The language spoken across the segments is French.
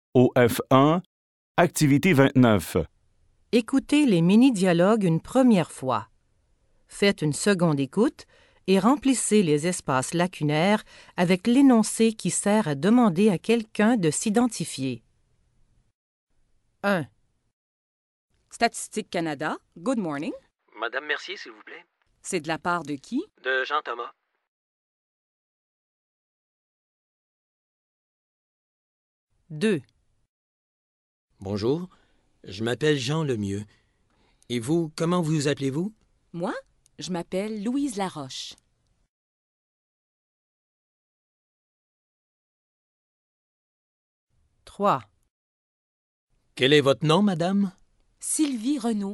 Au F1, activité 29. Écoutez les mini-dialogues une première fois. Faites une seconde écoute et remplissez les espaces lacunaires avec l'énoncé qui sert à demander à quelqu'un de s'identifier. 1. Statistique Canada, good morning. Madame Mercier, s'il vous plaît. C'est de la part de qui? De Jean-Thomas. Deux. Bonjour, je m'appelle Jean Lemieux. Et vous, comment vous appelez-vous? Moi, je m'appelle Louise Laroche. 3. Quel est votre nom, madame? Sylvie Renaud.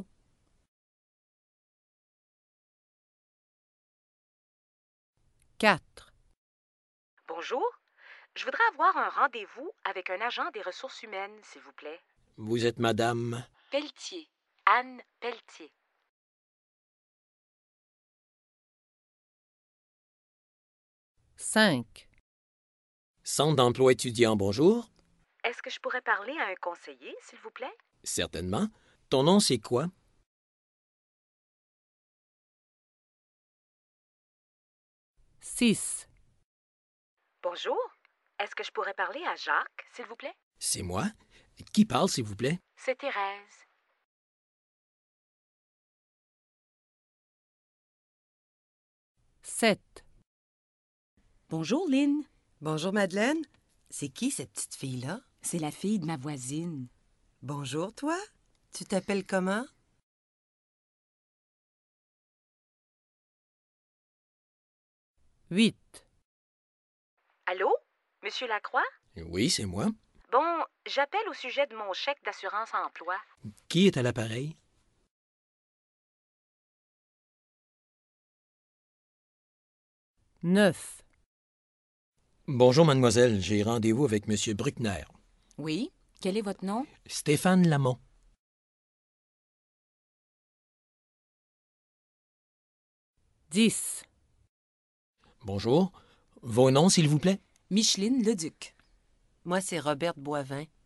4. Bonjour, je voudrais avoir un rendez-vous avec un agent des ressources humaines, s'il vous plaît. Vous êtes madame... Pelletier, Anne Pelletier. 5. Centre d'emploi étudiant, bonjour. Est-ce que je pourrais parler à un conseiller, s'il vous plaît? Certainement. Ton nom, c'est quoi? 6. Bonjour, est-ce que je pourrais parler à Jacques, s'il vous plaît? C'est moi. Qui parle, s'il vous plaît? C'est Thérèse. 7. Bonjour, Lynn. Bonjour, Madeleine. C'est qui cette petite fille-là? C'est la fille de ma voisine. Bonjour, toi. Tu t'appelles comment? 8. Allô? Monsieur Lacroix? Oui, c'est moi. Bon, j'appelle au sujet de mon chèque d'assurance emploi. Qui est à l'appareil? 9. Bonjour, mademoiselle. J'ai rendez-vous avec monsieur Bruckner. Oui? Quel est votre nom? Stéphane Lamont. 10. Bonjour. Vos noms, s'il vous plaît? Micheline Leduc. Moi, c'est Roberte Boivin.